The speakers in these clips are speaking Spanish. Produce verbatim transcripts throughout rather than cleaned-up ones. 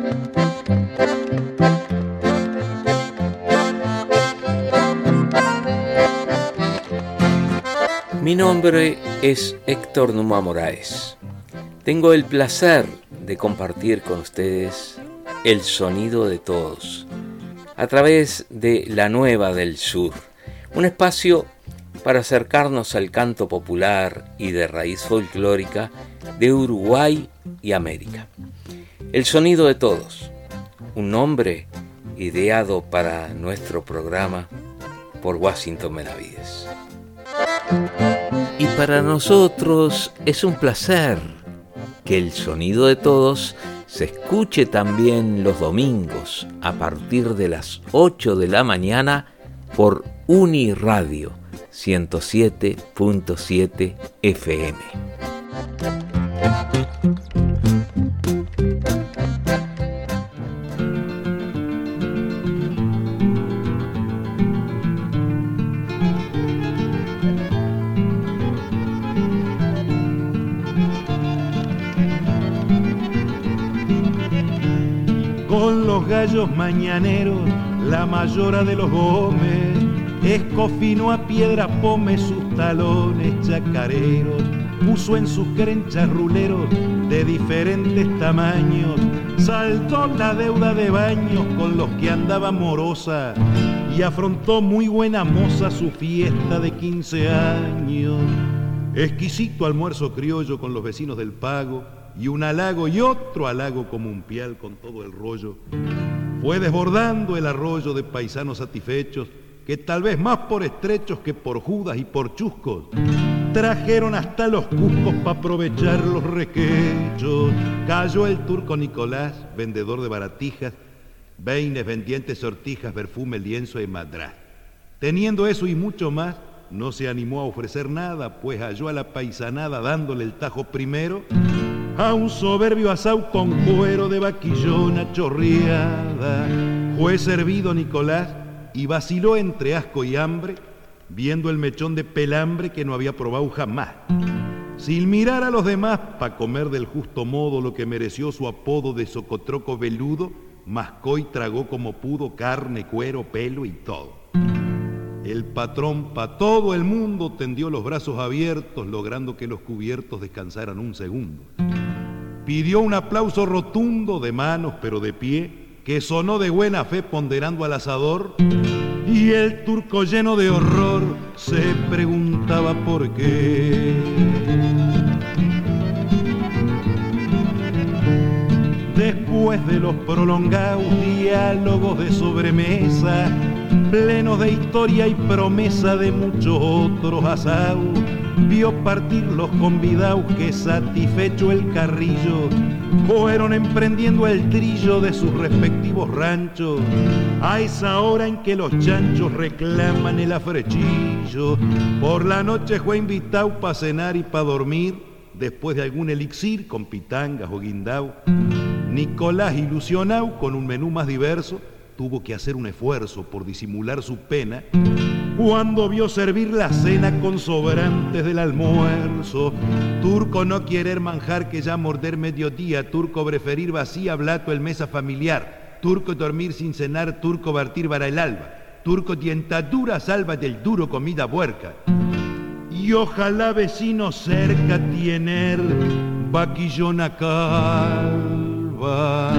Mi nombre es Héctor Numa Moraes. Tengo el placer de compartir con ustedes el sonido de todos a través de La Nueva del Sur, un espacio para acercarnos al canto popular y de raíz folclórica de Uruguay y América. El sonido de todos, un nombre ideado para nuestro programa por Washington Benavides. Y para nosotros es un placer que el sonido de todos se escuche también los domingos a partir de las ocho de la mañana por Uniradio ciento siete punto siete F M. Con los gallos mañaneros, la mayora de los Gómez escofinó a piedra pome sus talones chacareros, puso en sus crenchas ruleros de diferentes tamaños, saltó la deuda de baños con los que andaba morosa y afrontó muy buena moza su fiesta de quince años. Exquisito almuerzo criollo con los vecinos del Pago, y un halago y otro halago como un pial con todo el rollo. Fue desbordando el arroyo de paisanos satisfechos, que tal vez más por estrechos que por judas y por chuscos, trajeron hasta los cuscos para aprovechar los requechos. Cayó el turco Nicolás, vendedor de baratijas, veines, vendientes, sortijas, perfume, lienzo y madrás. Teniendo eso y mucho más, no se animó a ofrecer nada, pues halló a la paisanada dándole el tajo primero a un soberbio asau con cuero de vaquillona chorreada. Fue servido Nicolás y vaciló entre asco y hambre, viendo el mechón de pelambre que no había probado jamás. Sin mirar a los demás, pa' comer del justo modo lo que mereció su apodo de socotroco veludo, mascó y tragó como pudo carne, cuero, pelo y todo. El patrón pa' todo el mundo tendió los brazos abiertos, logrando que los cubiertos descansaran un segundo. Pidió un aplauso rotundo de manos pero de pie, que sonó de buena fe ponderando al asador, y el turco lleno de horror se preguntaba por qué. Después de los prolongados diálogos de sobremesa, plenos de historia y promesa de muchos otros asados, vio partir los convidados que, satisfecho el carrillo, fueron emprendiendo el trillo de sus respectivos ranchos. A esa hora en que los chanchos reclaman el afrechillo, por la noche fue invitado pa' cenar y pa' dormir, después de algún elixir con pitangas o guindao. Nicolás, ilusionado con un menú más diverso, tuvo que hacer un esfuerzo por disimular su pena cuando vio servir la cena con sobrantes del almuerzo. Turco no querer manjar que ya morder mediodía, turco preferir vacía blato el mesa familiar, turco dormir sin cenar, turco partir para el alba, turco dientadura salva del duro comida puerca. Y ojalá vecino cerca tener vaquillona calva.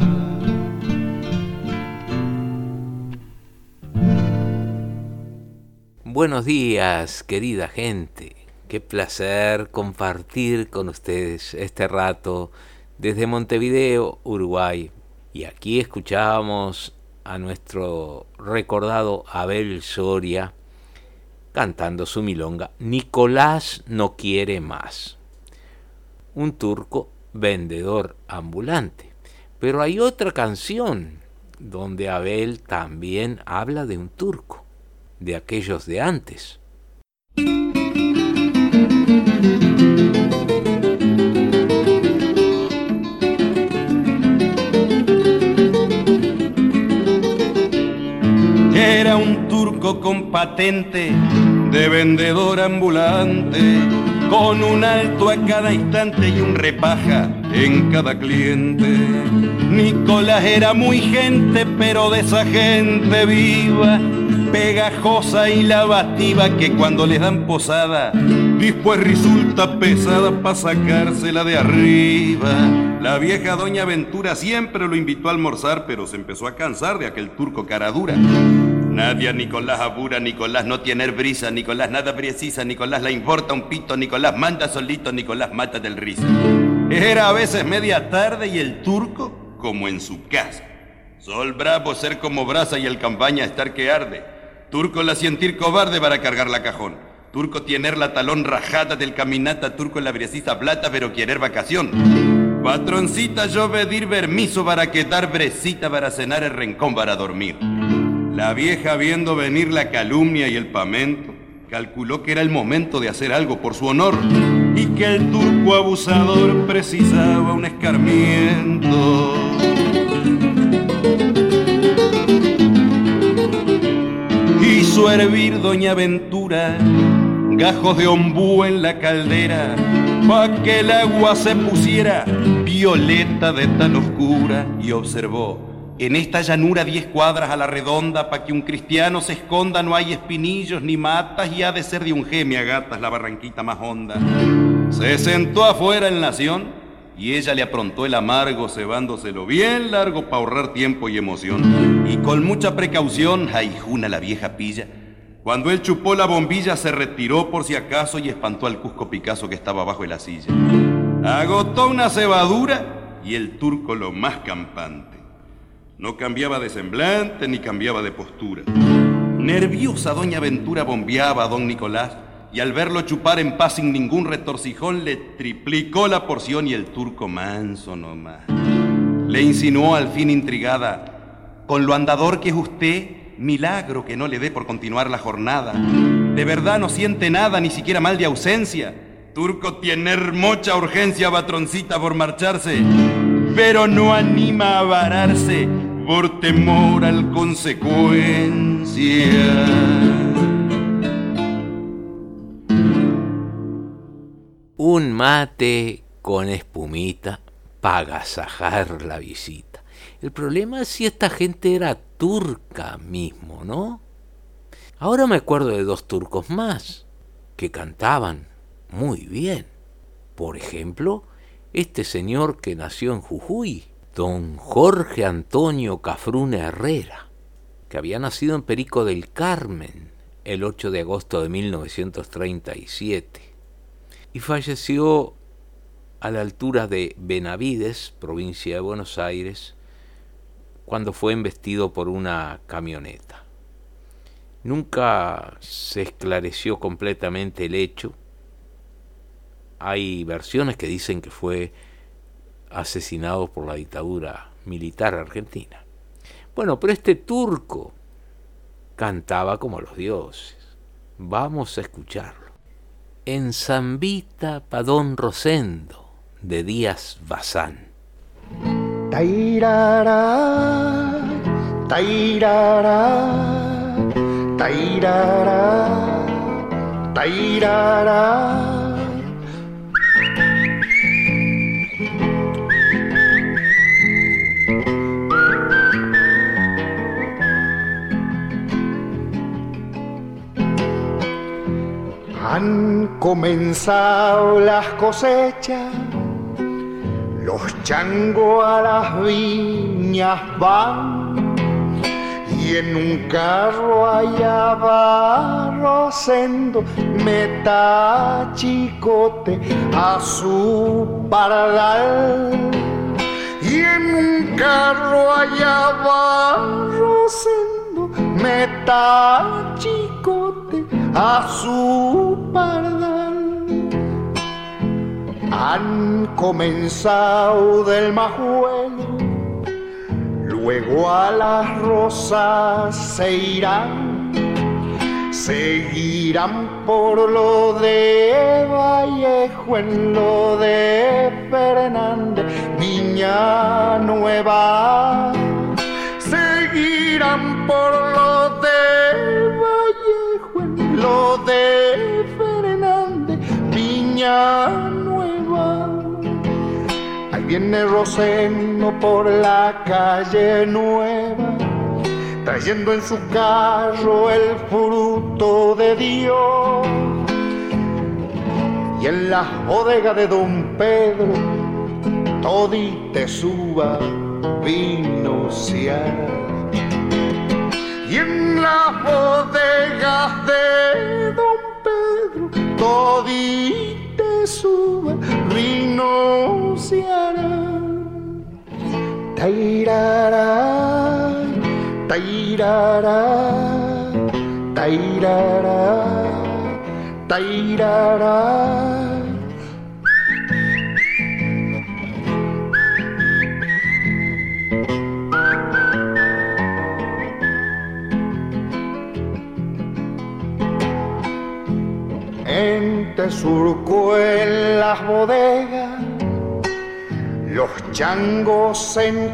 Buenos días, querida gente. Qué placer compartir con ustedes este rato desde Montevideo, Uruguay. Y aquí escuchábamos a nuestro recordado Abel Soria cantando su milonga Nicolás no quiere más. Un turco vendedor ambulante. Pero hay otra canción donde Abel también habla de un turco, de aquellos de antes. Era un turco con patente de vendedor ambulante, con un alto a cada instante y un repaja en cada cliente. Nicolás era muy gente, pero de esa gente viva, pegajosa y lavativa, que cuando les dan posada después resulta pesada pa' sacársela de arriba. La vieja doña Ventura siempre lo invitó a almorzar, pero se empezó a cansar de aquel turco cara dura. Nadie a Nicolás apura, Nicolás no tiene brisa, Nicolás nada precisa, Nicolás le importa un pito, Nicolás manda solito, Nicolás mata del risa. Era a veces media tarde y el turco como en su casa. Sol bravo ser como brasa y el campaña estar que arde. Turco la sentir cobarde para cargar la cajón. Turco tener la talón rajada del caminata, turco la brecisa plata pero querer vacación. Patroncita yo pedir permiso para quedar brecita para cenar el rincón para dormir. La vieja viendo venir la calumnia y el pamento, calculó que era el momento de hacer algo por su honor y que el turco abusador precisaba un escarmiento. Hizo hervir doña Ventura gajos de ombú en la caldera pa' que el agua se pusiera violeta de tan oscura, y observó: en esta llanura diez cuadras a la redonda, pa' que un cristiano se esconda no hay espinillos ni matas, y ha de ser de un geme a gatas la barranquita más honda. Se sentó afuera el Nación y ella le aprontó el amargo, cebándoselo bien largo pa' ahorrar tiempo y emoción. Y con mucha precaución, aijuna la vieja pilla, cuando él chupó la bombilla se retiró por si acaso y espantó al Cusco Picasso que estaba bajo de la silla. Agotó una cebadura y el turco lo más campante. No cambiaba de semblante ni cambiaba de postura. Nerviosa doña Ventura bombeaba a don Nicolás y al verlo chupar en paz sin ningún retorcijón le triplicó la porción y el turco manso nomás. Le insinuó al fin intrigada: con lo andador que es usted, milagro que no le dé por continuar la jornada. De verdad no siente nada, ni siquiera mal de ausencia. Turco tiene mucha urgencia, patroncita, por marcharse, pero no anima a vararse por temor al consecuencia. Un mate con espumita para agasajar la visita. El problema es si esta gente era turca mismo, ¿no? Ahora me acuerdo de dos turcos más que cantaban muy bien. Por ejemplo, este señor que nació en Jujuy, don Jorge Antonio Cafrune Herrera, que había nacido en Perico del Carmen el ocho de agosto de mil novecientos treinta y siete y falleció a la altura de Benavides, provincia de Buenos Aires, cuando fue embestido por una camioneta. Nunca se esclareció completamente el hecho. Hay versiones que dicen que fue asesinado por la dictadura militar argentina. Bueno, pero este turco cantaba como los dioses. Vamos a escucharlo. En Zambita pa' Don Rosendo, de Díaz Bazán. Tairara, tairara, tairara, tairara. Han comenzado las cosechas, los changos a las viñas van, y en un carro allá va Rosendo, meta chicote a su pardal. Y en un carro allá va Rosendo, meta chicote a su pardal. Han comenzado del majuelo, luego a las rosas se irán, seguirán por lo de Vallejo, en lo de Fernández, Viña Nueva. Seguirán por lo de Vallejo, en lo de Fernández, Viña Nueva. Ay, viene Rosendo por la calle nueva, trayendo en su carro el fruto de Dios. Y en las bodegas de Don Pedro todite suba vino se hará. Y en las bodegas de Don Pedro todite suba vino se hará. Tairará, tairará, tairará, tairará. Entre surco en las bodegas, los changos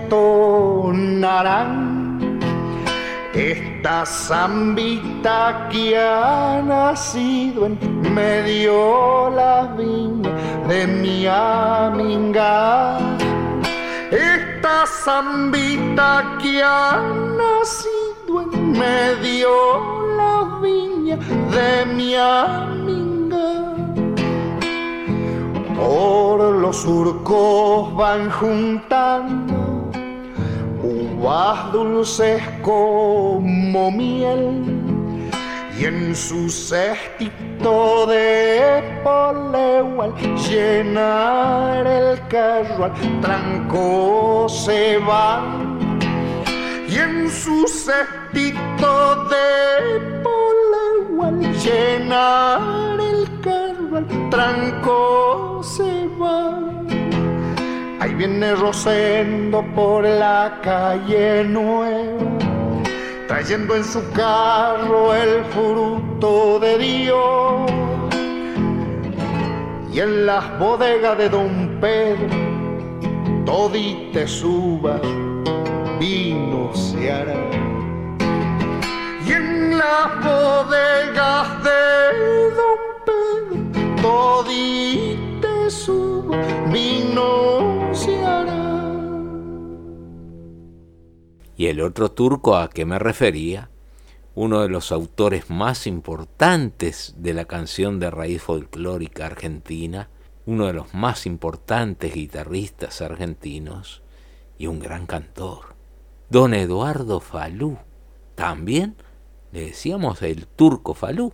entonarán esta zambita que ha nacido en medio la viña de mi aminga. Esta zambita que ha nacido en medio la viña de mi aminga. Por los surcos van juntando uvas dulces como miel, y en su cestito de poleo al llenar el carro al tranco se van. Y en su cestito de poleo al llenar el carro al tranco se va. Ahí viene Rosendo por la calle nueva, trayendo en su carro el fruto de Dios. Y en las bodegas de Don Pedro todite suba vino se hará. Y en las bodegas de Don Pedro todite suba vino se hará. Y el otro turco a que me refería, uno de los autores más importantes de la canción de raíz folclórica argentina, uno de los más importantes guitarristas argentinos y un gran cantor, don Eduardo Falú. También le decíamos el turco Falú.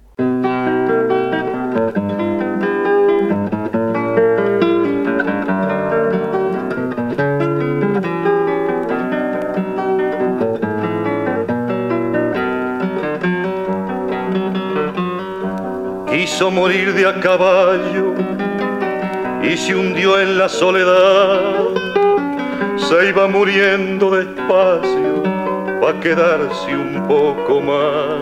Quiso morir de a caballo y se hundió en la soledad. Se iba muriendo despacio pa' quedarse un poco más.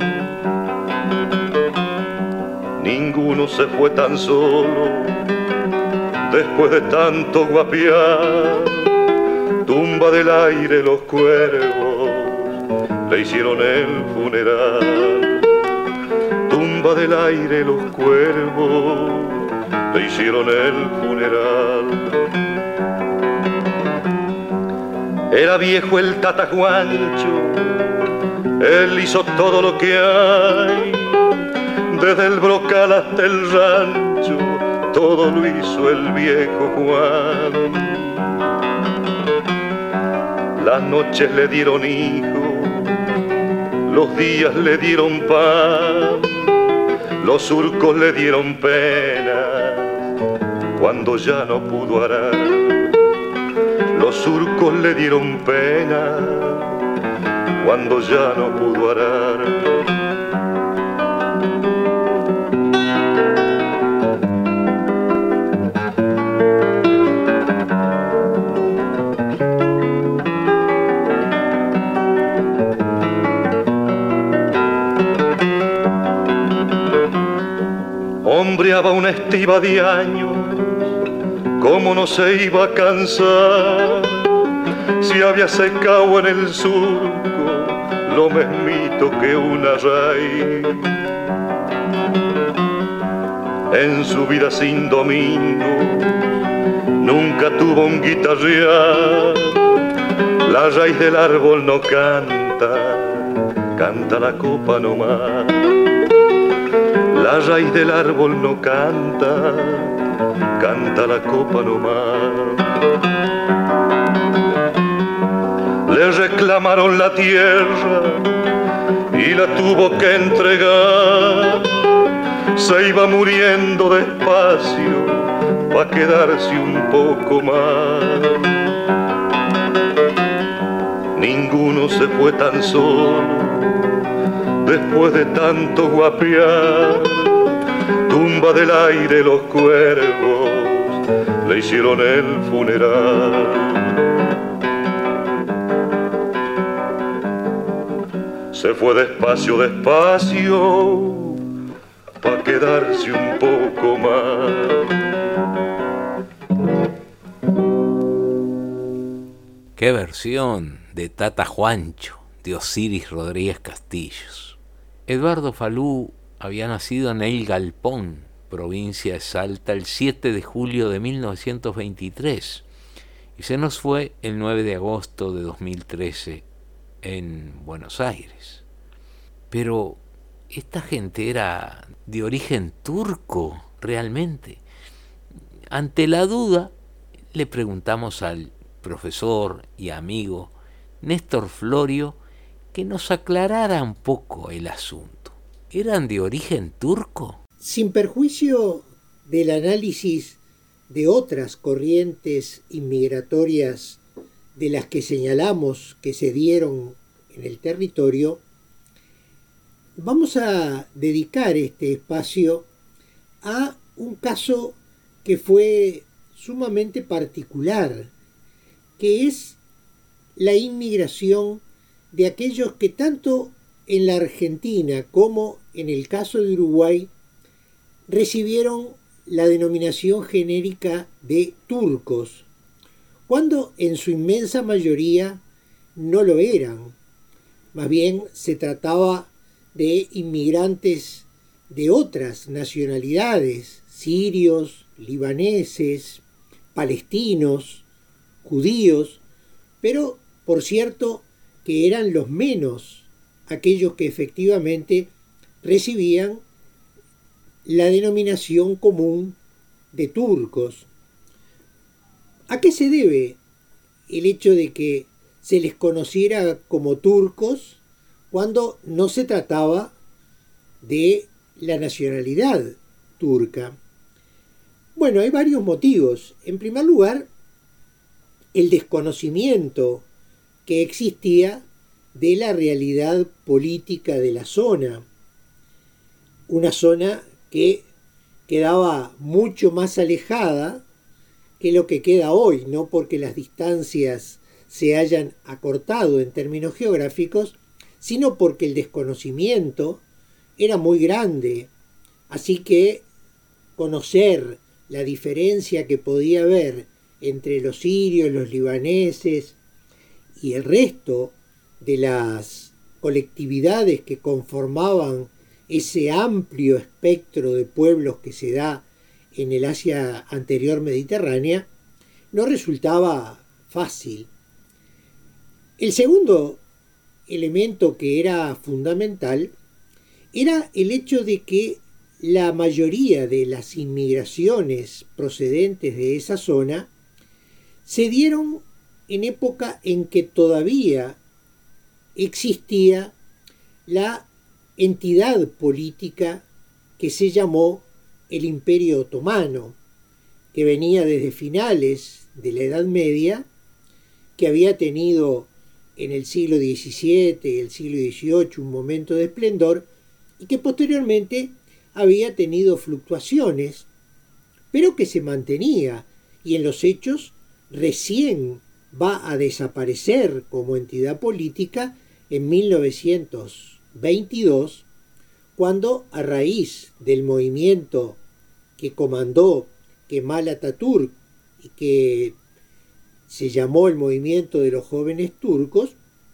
Ninguno se fue tan solo después de tanto guapiar. Tumba del aire los cuervos le hicieron el funeral. Tumba del aire los cuervos le hicieron el funeral. Era viejo el Tata Juancho, él hizo todo lo que hay, desde el brocal hasta el rancho, todo lo hizo el viejo Juan. Las noches le dieron hijos, los días le dieron pan, los surcos le dieron pena cuando ya no pudo arar. Los surcos le dieron pena cuando ya no pudo arar. Hombreaba una estiva de años, cómo no se iba a cansar, si había secado en el surco lo mismito que una raíz. En su vida sin domingo nunca tuvo un guitarrear. La raíz del árbol no canta, canta la copa nomás. La raíz del árbol no canta, canta la copa nomás. Le reclamaron la tierra y la tuvo que entregar. Se iba muriendo despacio pa' quedarse un poco más. Ninguno se fue tan solo después de tanto guapear. Tumba del aire los cuervos le hicieron el funeral. Se fue despacio, despacio, pa' quedarse un poco más. ¡Qué versión de Tata Juancho, de Osiris Rodríguez Castillos! Eduardo Falú había nacido en El Galpón, provincia de Salta, el siete de julio de mil novecientos veintitrés y se nos fue el nueve de agosto de dos mil trece en Buenos Aires. Pero esta gente era de origen turco, realmente. Ante la duda, le preguntamos al profesor y amigo Néstor Florio que nos aclarara un poco el asunto. ¿Eran de origen turco? Sin perjuicio del análisis de otras corrientes inmigratorias de las que señalamos que se dieron en el territorio, vamos a dedicar este espacio a un caso que fue sumamente particular, que es la inmigración de aquellos que tanto en la Argentina como en el caso de Uruguay recibieron la denominación genérica de turcos, cuando en su inmensa mayoría no lo eran. Más bien se trataba de inmigrantes de otras nacionalidades, sirios, libaneses, palestinos, judíos, pero por cierto que eran los menos aquellos que efectivamente recibían la denominación común de turcos. ¿A qué se debe el hecho de que se les conociera como turcos cuando no se trataba de la nacionalidad turca? Bueno, hay varios motivos. En primer lugar, el desconocimiento que existía de la realidad política de la zona. Una zona que quedaba mucho más alejada que lo que queda hoy, no porque las distancias se hayan acortado en términos geográficos, sino porque el desconocimiento era muy grande. Así que conocer la diferencia que podía haber entre los sirios, los libaneses y el resto de las colectividades que conformaban ese amplio espectro de pueblos que se da en el Asia anterior mediterránea, no resultaba fácil. El segundo elemento que era fundamental era el hecho de que la mayoría de las inmigraciones procedentes de esa zona se dieron en época en que todavía existía la entidad política que se llamó el Imperio Otomano, que venía desde finales de la Edad Media, que había tenido en el siglo diecisiete y el siglo dieciocho un momento de esplendor y que posteriormente había tenido fluctuaciones, pero que se mantenía y en los hechos recién va a desaparecer como entidad política en mil novecientos veintidós, cuando a raíz del movimiento que comandó Kemal Atatürk y que se llamó el movimiento de los jóvenes turcos,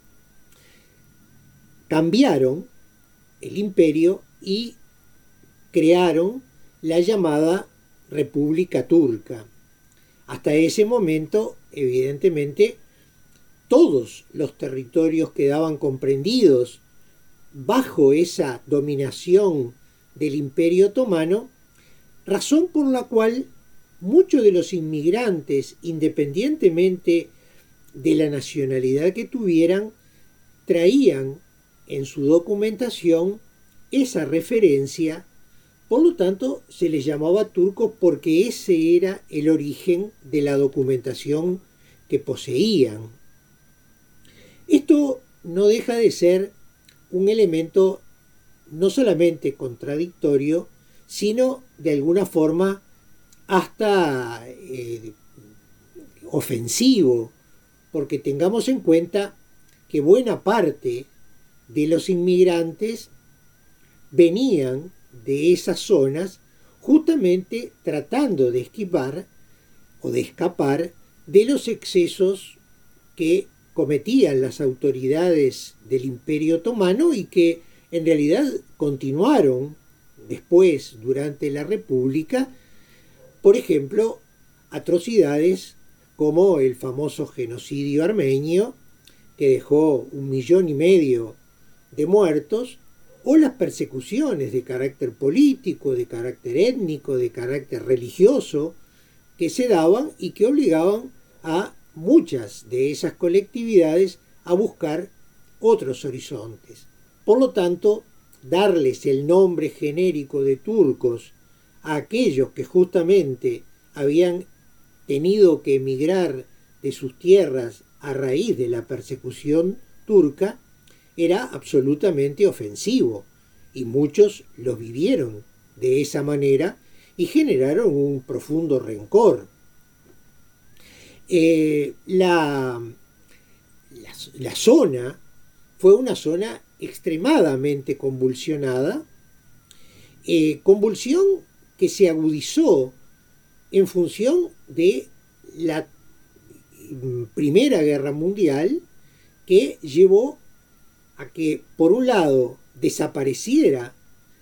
cambiaron el imperio y crearon la llamada República Turca. Hasta ese momento, evidentemente, todos los territorios quedaban comprendidos bajo esa dominación del Imperio Otomano, razón por la cual muchos de los inmigrantes, independientemente de la nacionalidad que tuvieran, traían en su documentación esa referencia. Por lo tanto, se les llamaba turcos porque ese era el origen de la documentación que poseían. Esto no deja de ser un elemento no solamente contradictorio, sino de alguna forma hasta eh, ofensivo, porque tengamos en cuenta que buena parte de los inmigrantes venían de esas zonas justamente tratando de esquivar o de escapar de los excesos que cometían las autoridades del Imperio Otomano y que en realidad continuaron después, durante la República, por ejemplo, atrocidades como el famoso genocidio armenio, que dejó un millón y medio de muertos, o las persecuciones de carácter político, de carácter étnico, de carácter religioso, que se daban y que obligaban a muchas de esas colectividades a buscar otros horizontes. Por lo tanto, darles el nombre genérico de turcos a aquellos que justamente habían tenido que emigrar de sus tierras a raíz de la persecución turca era absolutamente ofensivo, y muchos lo vivieron de esa manera y generaron un profundo rencor. Eh, la, la, la zona fue una zona extremadamente convulsionada, eh, convulsión que se agudizó en función de la Primera Guerra Mundial, que llevó a que, por un lado, desapareciera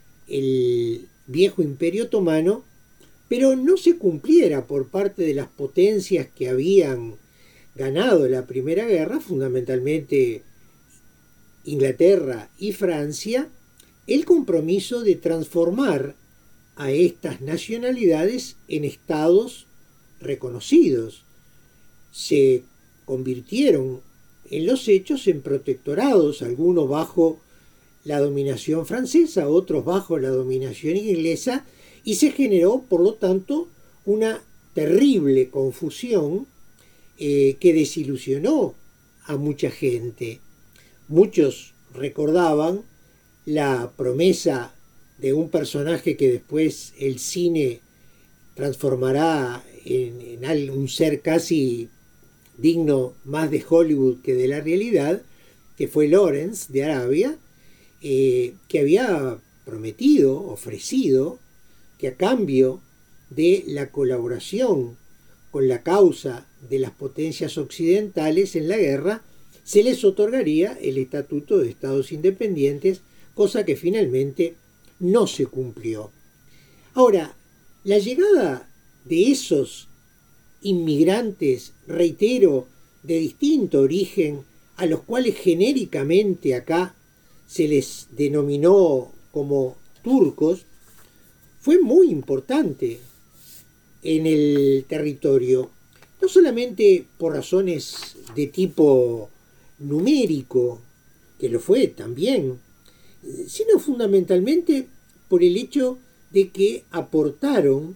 el viejo Imperio Otomano, pero no se cumpliera por parte de las potencias que habían ganado la Primera Guerra, fundamentalmente Inglaterra y Francia, el compromiso de transformar a estas nacionalidades en estados reconocidos. Se convirtieron en los hechos en protectorados, algunos bajo la dominación francesa, otros bajo la dominación inglesa, y se generó, por lo tanto, una terrible confusión eh, que desilusionó a mucha gente. Muchos recordaban la promesa de un personaje que después el cine transformará en, en un ser casi digno más de Hollywood que de la realidad, que fue Lawrence de Arabia, eh, que había prometido, ofrecido, que a cambio de la colaboración con la causa de las potencias occidentales en la guerra, se les otorgaría el estatuto de estados independientes, cosa que finalmente no se cumplió. Ahora, la llegada de esos inmigrantes, reitero, de distinto origen, a los cuales genéricamente acá se les denominó como turcos, fue muy importante en el territorio, no solamente por razones de tipo numérico, que lo fue también, sino fundamentalmente por el hecho de que aportaron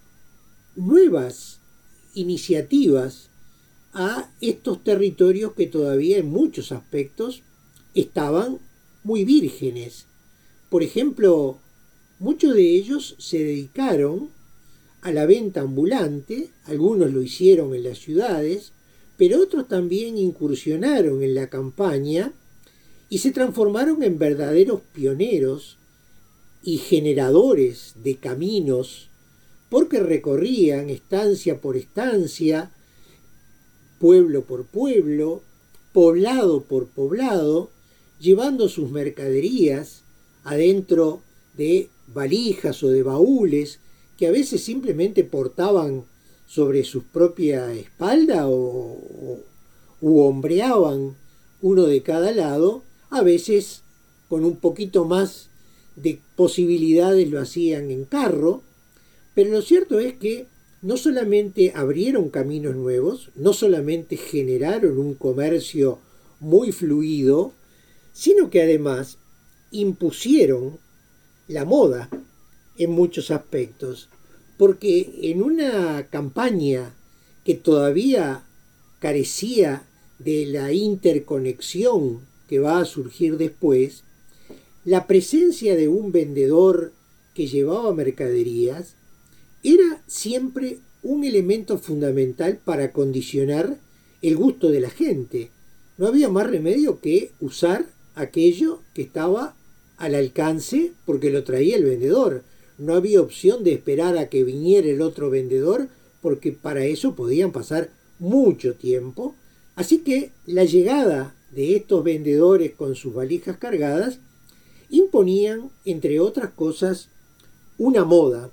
nuevas iniciativas a estos territorios que todavía en muchos aspectos estaban muy vírgenes. Por ejemplo, muchos de ellos se dedicaron a la venta ambulante, algunos lo hicieron en las ciudades, pero otros también incursionaron en la campaña y se transformaron en verdaderos pioneros y generadores de caminos, porque recorrían estancia por estancia, pueblo por pueblo, poblado por poblado, llevando sus mercaderías adentro de valijas o de baúles que a veces simplemente portaban sobre su propia espalda o, o u hombreaban uno de cada lado, a veces con un poquito más de posibilidades lo hacían en carro, pero lo cierto es que no solamente abrieron caminos nuevos, no solamente generaron un comercio muy fluido, sino que además impusieron la moda en muchos aspectos, porque en una campaña que todavía carecía de la interconexión que va a surgir después, la presencia de un vendedor que llevaba mercaderías era siempre un elemento fundamental para condicionar el gusto de la gente. No había más remedio que usar aquello que estaba al alcance porque lo traía el vendedor. No había opción de esperar a que viniera el otro vendedor porque para eso podían pasar mucho tiempo. Así que la llegada de estos vendedores con sus valijas cargadas imponían, entre otras cosas, una moda.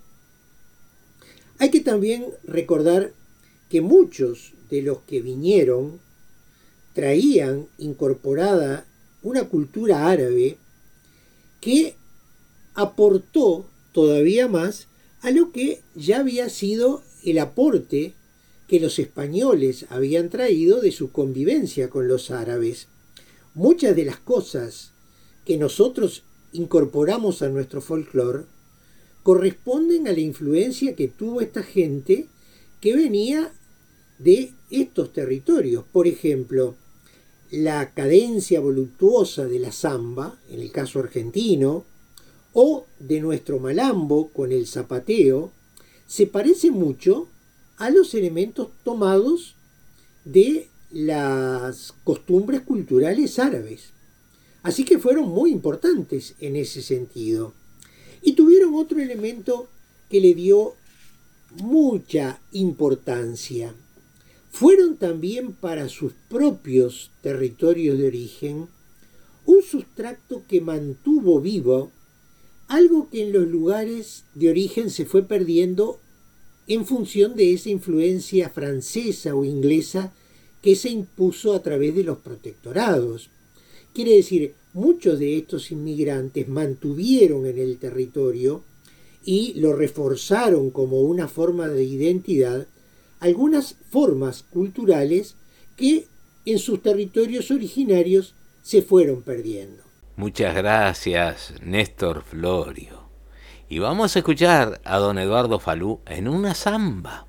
Hay que también recordar que muchos de los que vinieron traían incorporada una cultura árabe que aportó todavía más a lo que ya había sido el aporte que los españoles habían traído de su convivencia con los árabes. Muchas de las cosas que nosotros incorporamos a nuestro folclore corresponden a la influencia que tuvo esta gente que venía de estos territorios. Por ejemplo, la cadencia voluptuosa de la samba, en el caso argentino, o de nuestro malambo con el zapateo, se parece mucho a los elementos tomados de las costumbres culturales árabes. Así que fueron muy importantes en ese sentido. Y tuvieron otro elemento que le dio mucha importancia. Fueron también para sus propios territorios de origen un sustrato que mantuvo vivo algo que en los lugares de origen se fue perdiendo en función de esa influencia francesa o inglesa que se impuso a través de los protectorados. Quiere decir, muchos de estos inmigrantes mantuvieron en el territorio y lo reforzaron como una forma de identidad algunas formas culturales que en sus territorios originarios se fueron perdiendo. Muchas gracias, Néstor Florio. Y vamos a escuchar a don Eduardo Falú en una samba.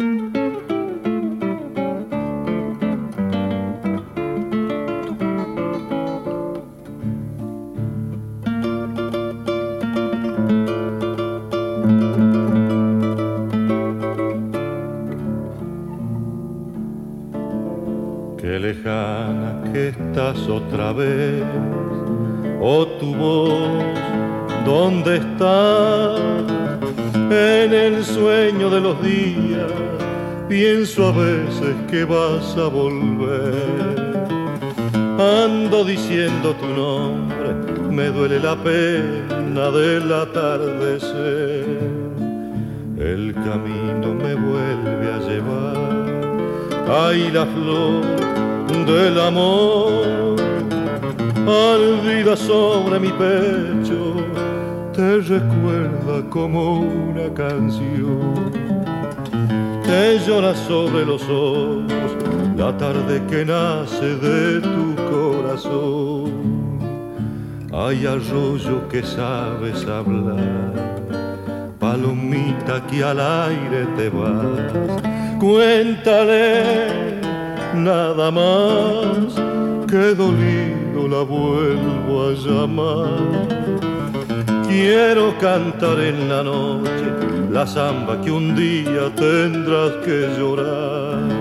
Qué lejana que estás otra vez, oh tu voz, ¿dónde estás? En el sueño de los días pienso a veces que vas a volver. Ando diciendo tu nombre, me duele la pena del atardecer. El camino me vuelve a llevar, ay, la flor del amor, ardida sobre mi pecho, te recuerda como una canción, te llora sobre los ojos la tarde que nace de tu corazón. Hay arroyo que sabes hablar, palomita que al aire te vas, cuéntale nada más que dolido la vuelvo a llamar. Quiero cantar en la noche la samba que un día tendrás que llorar.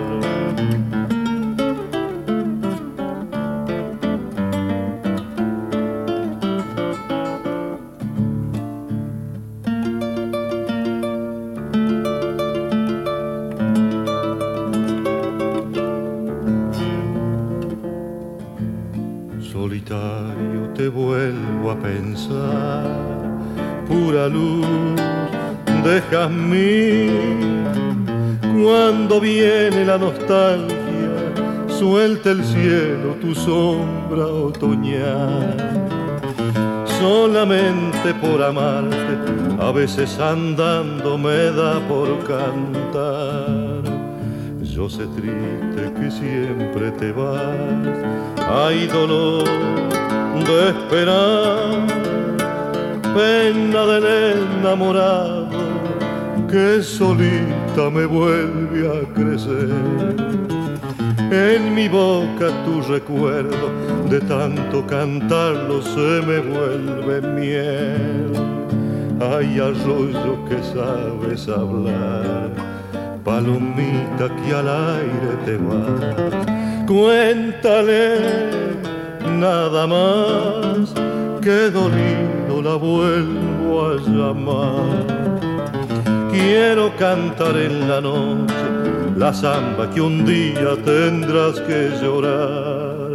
Solitario te vuelvo a pensar, pura luz de jazmín, Cuando viene la nostalgia, suelta el cielo tu sombra otoñal. Solamente por amarte, a veces andando me da por cantar. Yo sé triste que siempre te vas, hay dolor de esperar, pena del enamorado que solita me vuelve a crecer. En mi boca tu recuerdo, de tanto cantarlo se me vuelve miel. Ay, arroyo que sabes hablar, palomita que al aire te vas, cuéntale nada más que dolido la vuelvo a llamar. Quiero cantar en la noche la samba que un día tendrás que llorar.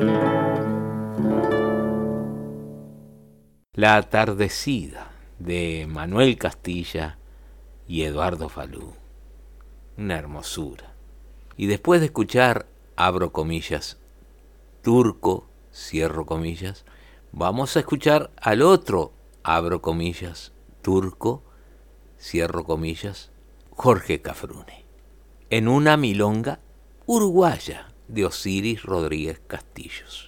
La atardecida de Manuel Castilla y Eduardo Falú. Una hermosura. Y después de escuchar, abro comillas, Turco, cierro comillas, vamos a escuchar al otro, abro comillas, Turco, cierro comillas, Jorge Cafrune, en una milonga uruguaya de Osiris Rodríguez Castillos.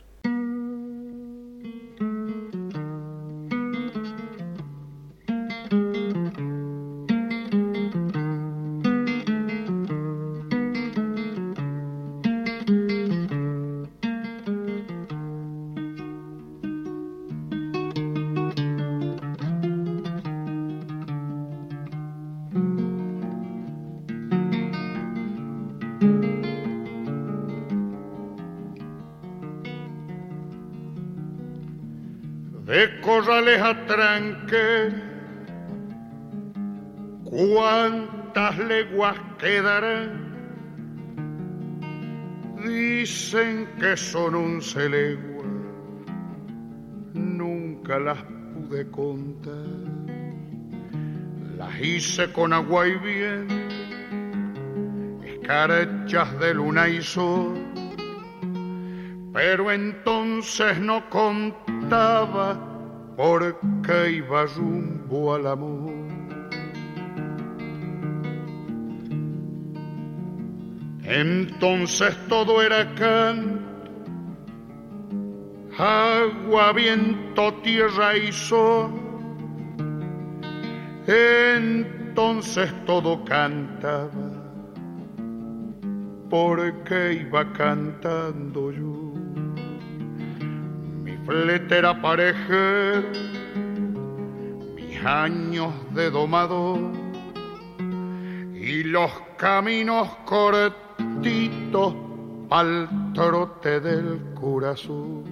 De corrales a tranque, ¿cuántas leguas quedarán? Dicen que son once leguas, nunca las pude contar. Las hice con agua y viento, escarchas de luna y sol, pero entonces no contaba porque iba rumbo al amor. Entonces todo era canto, agua, viento, tierra y sol. Entonces todo cantaba porque iba cantando yo. Mi flete era pareja, mis años de domador y los caminos cortitos pa'l trote del corazón.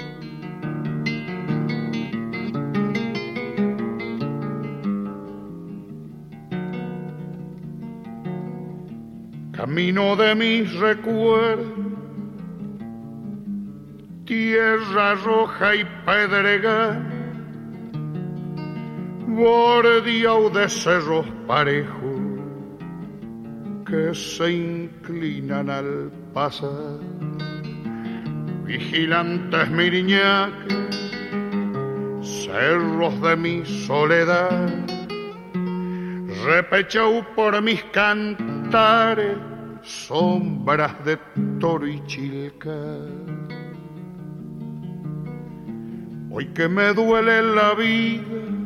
Camino de mis recuerdos, tierra roja y pedregal, bordeado de cerros parejos que se inclinan al pasar, vigilantes miriñaques, cerros de mi soledad, repechado por mis cantares, sombras de toro y chilca. Hoy que me duele la vida,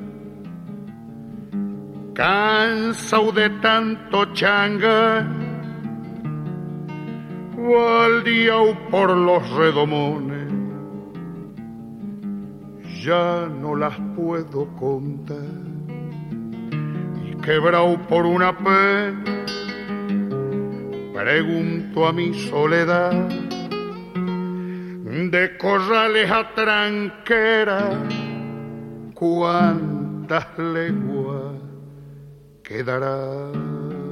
cansado de tanto changa, baldeado por los redomones, ya no las puedo contar. Y quebrado por una pena, pregunto a mi soledad, de corrales a tranquera, ¿cuántas leguas quedarán?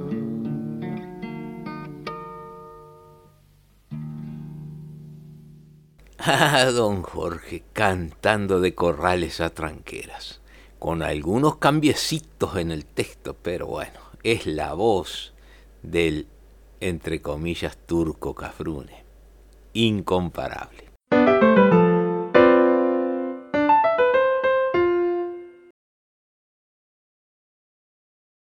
Ah, don Jorge, cantando de corrales a tranqueras, con algunos cambiecitos en el texto, pero bueno, es la voz del entre comillas, turco Cafrune. Incomparable.